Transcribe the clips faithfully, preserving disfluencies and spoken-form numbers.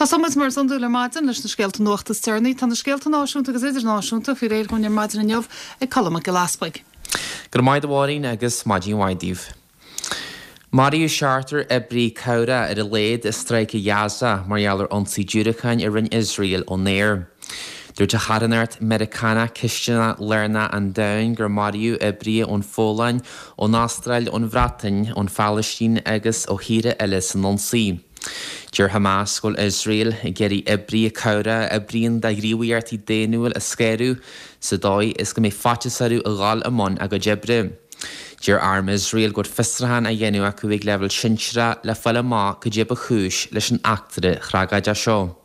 Tá somas mar son dúla maidin leis na scéalta nuachtas tearnaí, tá na scéalta náisiúnta agus idir náisiúnta fi réir chun ar maidin na neamh ag colm go laspaig. Gur maid bháín agus maidín waidíh. Mariú Charter ebrí cowra ar a léad is streice Gaza marheallar ionsaí dúrachain ar rin Israel ó néir. Dúir de charanart Americana Christiana Lerna an dain gur Mariú ebrí ón fólainn ón Austrail ón Bhreatain ón Palestine agus ó híre eile san ionsaí. Dúir Hamas gúil Israel i geirí ebrí cowra ebríon da gríomhaíartaí déanúil a scéirú sa dóid is go mé fatisarú a gáil amón a go debre. Dúir arm Israel go fistrahan a dhéanú acu ag level sinsra le fola má go déb a chúis leis an actere chrágaid a seo.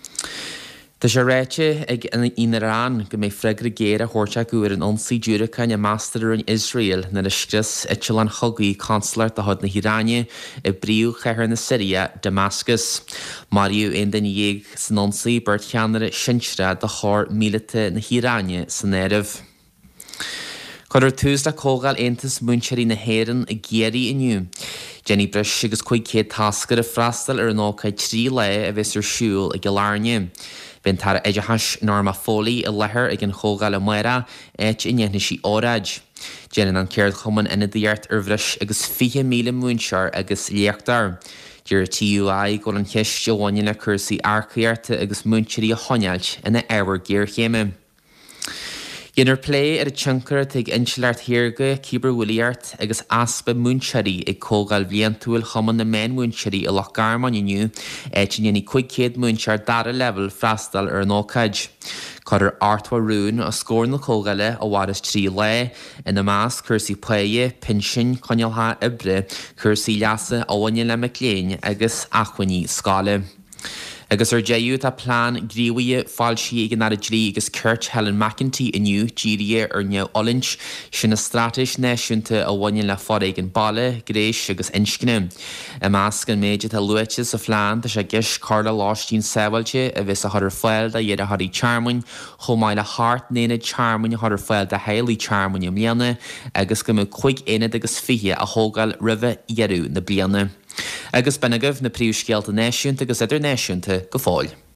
Tá sé réite ag in Iran go mé freigra géir a thuirte gúir an ionsaí dúrachain a meastar in Israel na leiscris itil an chogaí consular de hod na Hiráine i bríú cheithir na Syria, Damascus. Mariú aon den dhéag san ionsaí beirt cheannaire sinsra de chóir mílite na Hiráine san éireamh. Chuir tús le cógáil Aontas Múinsearí na hÉireann i géirí inniu. Jenny Bris agus chuig céad tascar a freastal ar an ócaid trí le a bheits ar siúil i Gilárne. Bhíonn tar éideachas Norma Foley i lethir ag an chógáil amara éit i nnéithne sí óráid. Déanann an céard chumann ina dtíart ar bhris agus fiche míle múinsear agus léachtar. Dúir T U I go an cheist deháine le cursaí arcaíarta agus múinsearí a honailt ina éhar géir chéime. Ginnar plé ar a tioncar ag insealart hirga Cibir Williart agus aspa múinsearí ag cógáil bhliantúil chumann na main múinsearí i Loch Garman inniu éit in dhéanaí chuig céad múinsear dara level freastal ar an ócaid. Chuir Artwa Rún a scór na cógáile a bhharas trí le ina más cursaí plaie, pinsin, conealtha ibre, cursaí leasa óhaine le macléin agus achhaní scála. Agus ar déú tá plán gríomhaí fáilsí ag an aradlí agus Kurt Helen McEntee inniu díria ar neo olint sin na stratais náisiúnta a bhaine le fád ag an baile, gréis agus inscinne. I measc an méide tá luite sa phlean tá sé gis Carla Láistín Sábailte a bheits a thuir foiil a dhéad a thuirí charmhain, chomáil le hart néna charmhain a thuir foiil de héalaí charmhain am líana agus go mú chuig éad agus fiche a thógáil ribh dhearú na bliana. Agus benagah na príomhscéalta náisiúnta agus idir náisiúnta go fáil.